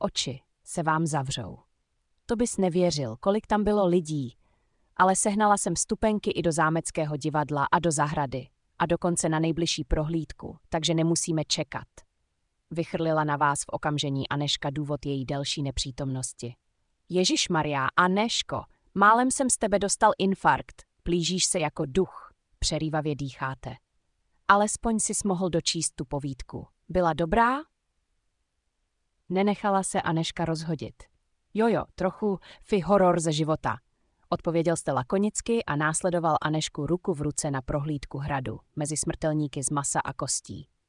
Oči se vám zavřou. To bys nevěřil, kolik tam bylo lidí. Ale sehnala jsem vstupenky i do zámeckého divadla a do zahrady. A dokonce na nejbližší prohlídku, takže nemusíme čekat. Vychrlila na vás v okamžení Anežka důvod její delší nepřítomnosti. Ježišmarjá, Anežko, málem jsem z tebe dostal infarkt. Plížíš se jako duch. Přerývavě dýcháte. Alespoň sis mohl dočíst tu povídku. Byla dobrá? Nenechala se Anežka rozhodit. Jojo, trochu horor ze života. Odpověděl jste lakonicky a následoval Anežku ruku v ruce na prohlídku hradu, mezi smrtelníky z masa a kostí.